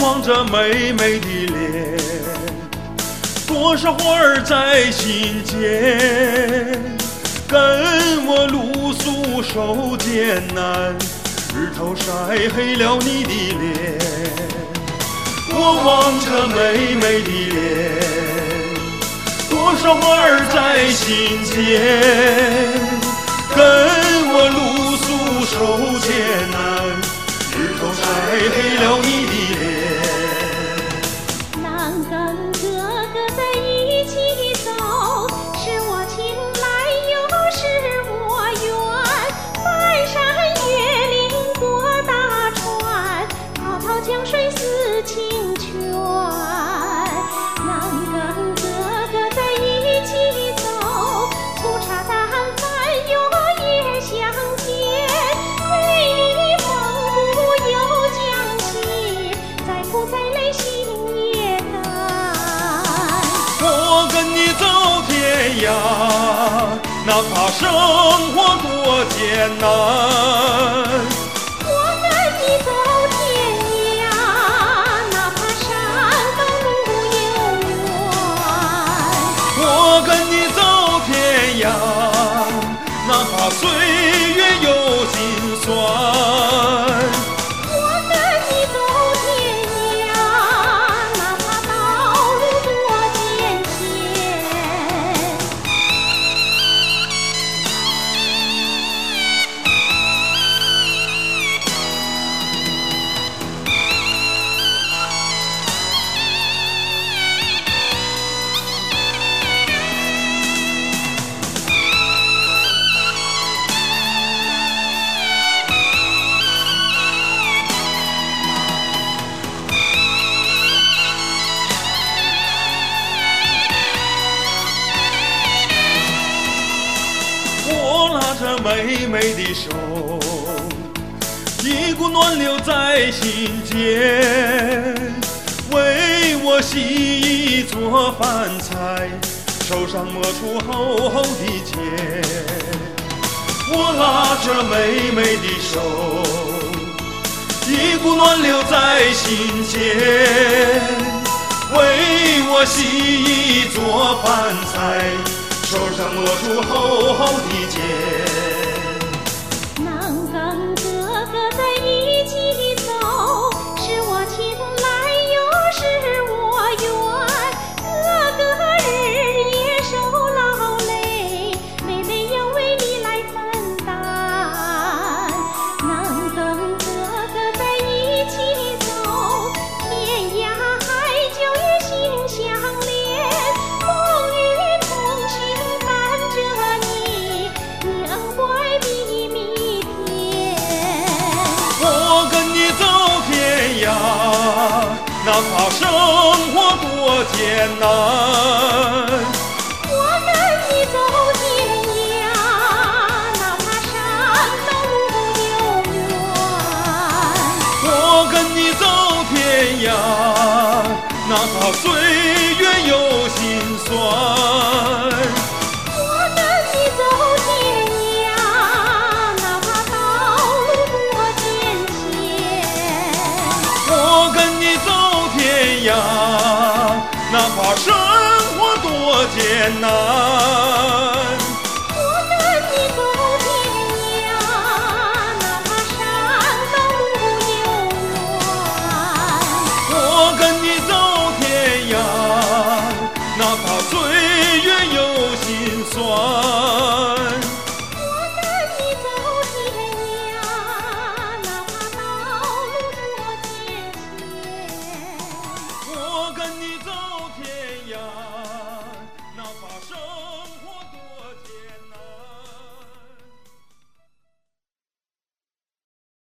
望着美美的脸，多少花儿在心间，跟我露宿受艰难，日头晒黑了你的脸。我望着美美的脸，多少花儿在心间，跟我露宿受艰难，日头晒黑了你的脸。 能跟哥哥在一起走，是我情来又是我愿。翻山越岭过大川，滔滔江水似清泉。能跟哥哥在一起走，粗茶淡饭又也相见。回忆丰富又将息，再苦再累心也甘。 我跟你走天涯，哪怕生活多艰难。 我跟你走天涯，哪怕山高路又远。 我跟你走天涯，哪怕岁月有辛酸。 我跟你走天涯，哪怕道路多艰险。 我拉着美美的手，一股暖流在心间，为我洗衣做饭菜，手上磨出厚厚的茧。我拉着美美的手，一股暖流在心间，为我洗衣做饭菜，手上磨出厚厚的茧。 能跟哥哥在一起走，是我情来又是我愿。哥哥日夜受劳累，妹妹要为你来分担。能跟哥哥在一起走，天涯海角也心相连。风雨同行伴着你，你恩怀比蜜甜。 我跟你走天涯，哪怕生活多艰难。 我跟你走天涯，哪怕山高路又远。 我跟你走天涯，哪怕岁月有辛酸。 我跟你走天涯，哪怕道路多艰险。 我跟你走天涯，哪怕生活多艰难。